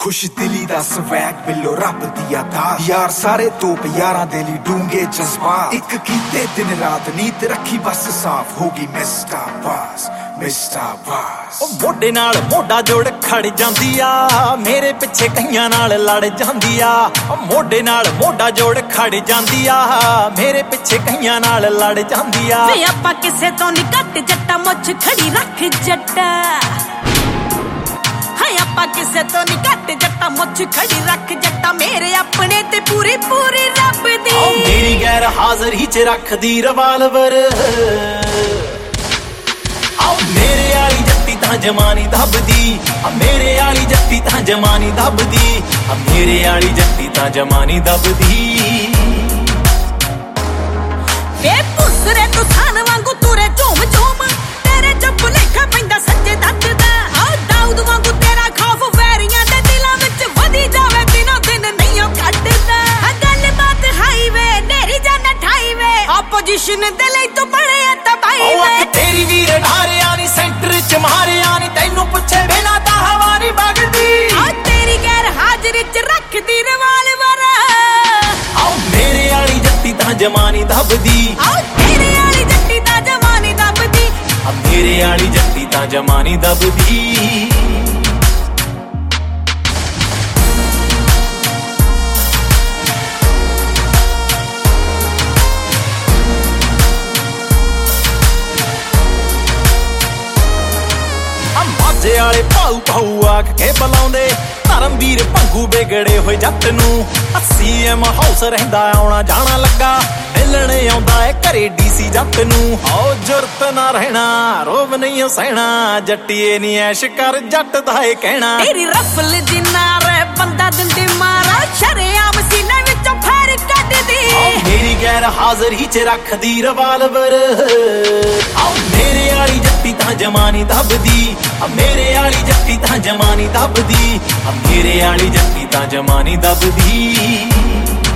खुश दिली दा स्वैग बिलो रब दिया दात यार सारे तोप यारां दे लई डूंगे जज्बात इक कीते दिन रात नीत रखी बस साफ होगी मिस्टर बास मोढे नाल मोढा जोड़ खड़ जांदी आ मेरे पिछे कईयां नाल लड़ जांदी आ मोढे नाल मोढा जोड़ खड़ जांदी आ मेरे पिछे कईयां नाल लड़ जांदी आ वे आपां किसे तो नहीं घट जट्टा मुछ खड़ी रख जट्टा आपां किसे तो नहीं घट जट्टा मुछ खड़ी रख जट्टा मेरे अपने ते पूरी पूरी रब दी मेरी गैर हाज़री च रख दी रिवाल्वर मेरे आली जट्टी तां जमानी दबदी मेरे आली जट्टी तां जमानी दबदी मेरे आली जट्टी तां जमानी दबदी वे पुसरे तू थान वांगू तुरे झूम झूम तेरे जब लेखा पैंदा सच्चे दत्त दा दाऊद वांगू तेरा खौफ वैरियां दे दिलां विच वधी जावे दिनों दिन नहीं घटदा गल बात हाईवे नेरी जान ठाईवे ऑपोजिशन दे लई तू बड़े तबाई वे तेरी वीर ढारिया नी सेंटर च मारिया नी तैनू पुछे बिना तां हवा नी बगदी तेरी गैर हाज़री च रख दी रिवाल्वर मेरे आली जट्टी तां जमानी दबदी तेरे आली जट्टी तां जमानी दबदी मेरे आली जट्टी तां जमानी दबदी माझे आले भाऊ भाऊ आख के बुलाउंदे धर्मवीर भंगू बेगड़े होए जट नू सीएम हाउस रहिंदा आउणा जाना लगा मिलने आउंदा है घरे डीसी जट नू आओ जुरत ना रहना रोब नहीं सहना जट्टीए नी ऐश कर जट दा ए कहना तेरी रफल दी नार बंदा दिंदी मारा शरेआम सीने विचों फैर कढ दी मेरी गैर हाज़री च रख दी रिवाल्वर मेरे आली जट्टी तां जमानी दबदी मेरे आली जट्टी तां जमानी दबदी मेरे आली जट्टी तां जमानी दबदी